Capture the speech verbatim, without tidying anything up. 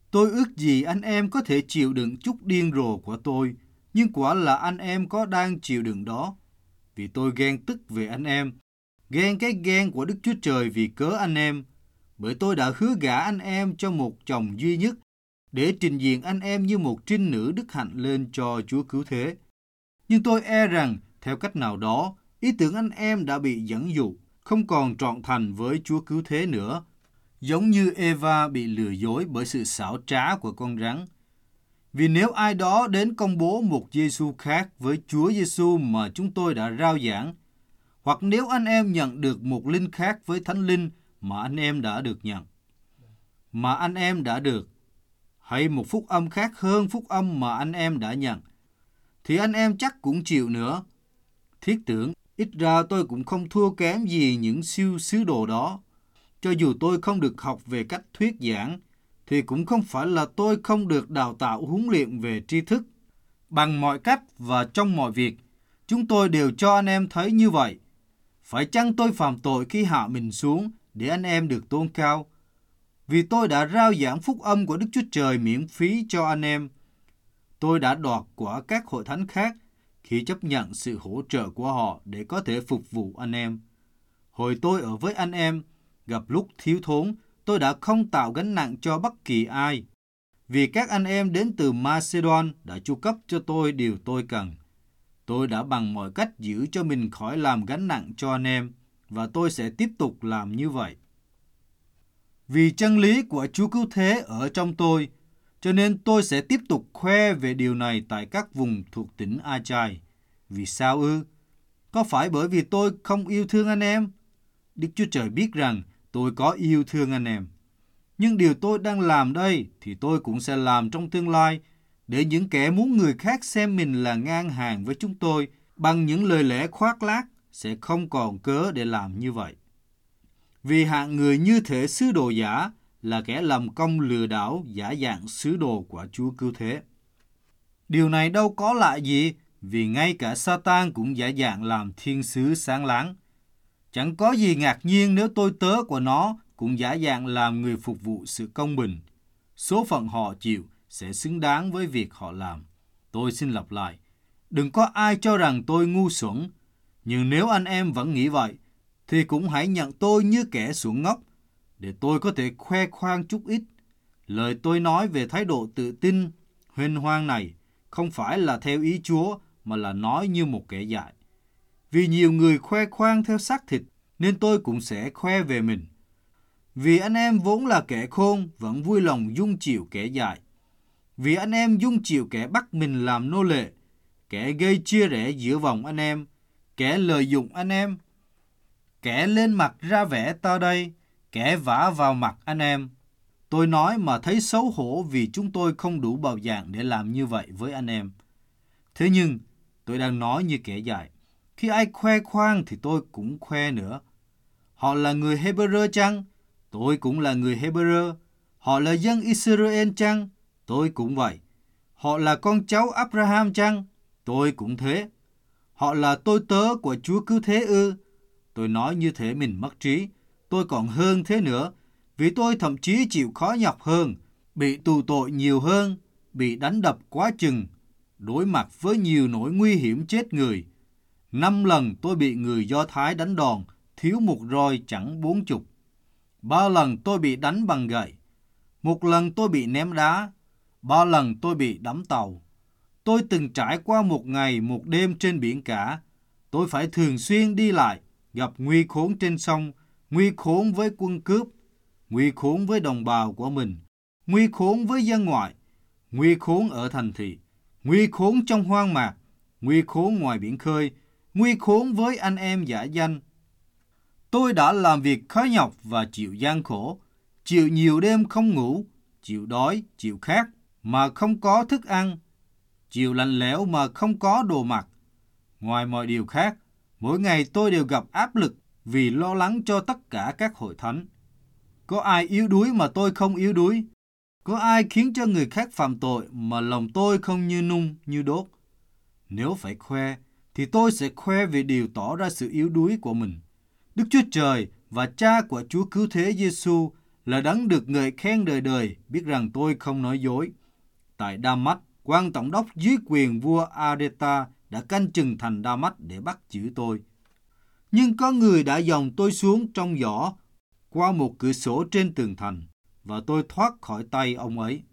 Tôi ước gì anh em có thể chịu đựng chút điên rồ của tôi, nhưng quả là anh em có đang chịu đựng đó. Vì tôi ghen tức về anh em, ghen cái ghen của Đức Chúa Trời vì cớ anh em, bởi tôi đã hứa gả anh em cho một chồng duy nhất, để trình diện anh em như một trinh nữ đức hạnh lên cho Chúa cứu thế. Nhưng tôi e rằng, theo cách nào đó, ý tưởng anh em đã bị dẫn dụ, không còn trọn thành với Chúa cứu thế nữa, giống như Eva bị lừa dối bởi sự xảo trá của con rắn. Vì nếu ai đó đến công bố một Giêsu khác với Chúa Giêsu mà chúng tôi đã rao giảng, hoặc nếu anh em nhận được một linh khác với Thánh Linh mà anh em đã được nhận, mà anh em đã được, hay một phúc âm khác hơn phúc âm mà anh em đã nhận, thì anh em chắc cũng chịu nữa. Thiết tưởng, ít ra tôi cũng không thua kém gì những siêu sứ đồ đó. Cho dù tôi không được học về cách thuyết giảng, thì cũng không phải là tôi không được đào tạo huấn luyện về tri thức. Bằng mọi cách và trong mọi việc, chúng tôi đều cho anh em thấy như vậy. Phải chăng tôi phạm tội khi hạ mình xuống để anh em được tôn cao? Vì tôi đã rao giảng phúc âm của Đức Chúa Trời miễn phí cho anh em. Tôi đã đoạt của các hội thánh khác khi chấp nhận sự hỗ trợ của họ để có thể phục vụ anh em. Hồi tôi ở với anh em, gặp lúc thiếu thốn, tôi đã không tạo gánh nặng cho bất kỳ ai. Vì các anh em đến từ Macedon đã chu cấp cho tôi điều tôi cần. Tôi đã bằng mọi cách giữ cho mình khỏi làm gánh nặng cho anh em, và tôi sẽ tiếp tục làm như vậy. Vì chân lý của Chúa cứu thế ở trong tôi, cho nên tôi sẽ tiếp tục khoe về điều này tại các vùng thuộc tỉnh Achai. Vì sao ư? Có phải bởi vì tôi không yêu thương anh em? Đức Chúa Trời biết rằng tôi có yêu thương anh em. Nhưng điều tôi đang làm đây thì tôi cũng sẽ làm trong tương lai, để những kẻ muốn người khác xem mình là ngang hàng với chúng tôi bằng những lời lẽ khoác lác sẽ không còn cớ để làm như vậy. Vì hạng người như thể sứ đồ giả là kẻ làm công lừa đảo giả dạng sứ đồ của Chúa cứu thế. Điều này đâu có lạ gì, vì ngay cả Sa-tan cũng giả dạng làm thiên sứ sáng láng. Chẳng có gì ngạc nhiên nếu tôi tớ của nó cũng giả dạng làm người phục vụ sự công bình. Số phận họ chịu sẽ xứng đáng với việc họ làm. Tôi xin lặp lại, đừng có ai cho rằng tôi ngu xuẩn, nhưng nếu anh em vẫn nghĩ vậy, thì cũng hãy nhận tôi như kẻ xuẩn ngốc, để tôi có thể khoe khoang chút ít. Lời tôi nói về thái độ tự tin, huênh hoang này không phải là theo ý Chúa, mà là nói như một kẻ dại. Vì nhiều người khoe khoang theo xác thịt, nên tôi cũng sẽ khoe về mình. Vì anh em vốn là kẻ khôn, vẫn vui lòng dung chịu kẻ dại. Vì anh em dung chịu kẻ bắt mình làm nô lệ, kẻ gây chia rẽ giữa vòng anh em, kẻ lợi dụng anh em, kẻ lên mặt ra vẻ ta đây, kẻ vả vào mặt anh em. Tôi nói mà thấy xấu hổ vì chúng tôi không đủ bào dạng để làm như vậy với anh em. Thế nhưng, tôi đang nói như kẻ dại. Khi ai khoe khoang thì tôi cũng khoe nữa. Họ là người Hebrew chăng? Tôi cũng là người Hebrew. Họ là dân Israel chăng? Tôi cũng vậy. Họ là con cháu Abraham chăng? Tôi cũng thế. Họ là tôi tớ của Chúa cứu thế ư? Tôi nói như thế mình mất trí. Tôi còn hơn thế nữa, vì tôi thậm chí chịu khó nhọc hơn, bị tù tội nhiều hơn, bị đánh đập quá chừng, đối mặt với nhiều nỗi nguy hiểm chết người. Năm lần tôi bị người Do Thái đánh đòn, thiếu một roi chẳng bốn chục. Ba lần tôi bị đánh bằng gậy. Một lần tôi bị ném đá. Ba lần tôi bị đắm tàu. Tôi từng trải qua một ngày một đêm trên biển cả. Tôi phải thường xuyên đi lại, gặp nguy khốn trên sông, nguy khốn với quân cướp, nguy khốn với đồng bào của mình, nguy khốn với dân ngoại, nguy khốn ở thành thị, nguy khốn trong hoang mạc, nguy khốn ngoài biển khơi, nguy khốn với anh em giả danh. Tôi đã làm việc khó nhọc và chịu gian khổ, chịu nhiều đêm không ngủ, chịu đói, chịu khát mà không có thức ăn, chịu lạnh lẽo mà không có đồ mặc. Ngoài mọi điều khác, mỗi ngày tôi đều gặp áp lực vì lo lắng cho tất cả các hội thánh. Có ai yếu đuối mà tôi không yếu đuối? Có ai khiến cho người khác phạm tội mà lòng tôi không như nung, như đốt? Nếu phải khoe, thì tôi sẽ khoe về điều tỏ ra sự yếu đuối của mình. Đức Chúa Trời và Cha của Chúa cứu thế Giêsu là Đấng được ngợi khen đời đời, biết rằng tôi không nói dối. Tại Đa-mách, quan tổng đốc dưới quyền vua Areta đã canh chừng thành Đa-mách để bắt giữ tôi. Nhưng có người đã dòng tôi xuống trong giỏ qua một cửa sổ trên tường thành, và tôi thoát khỏi tay ông ấy.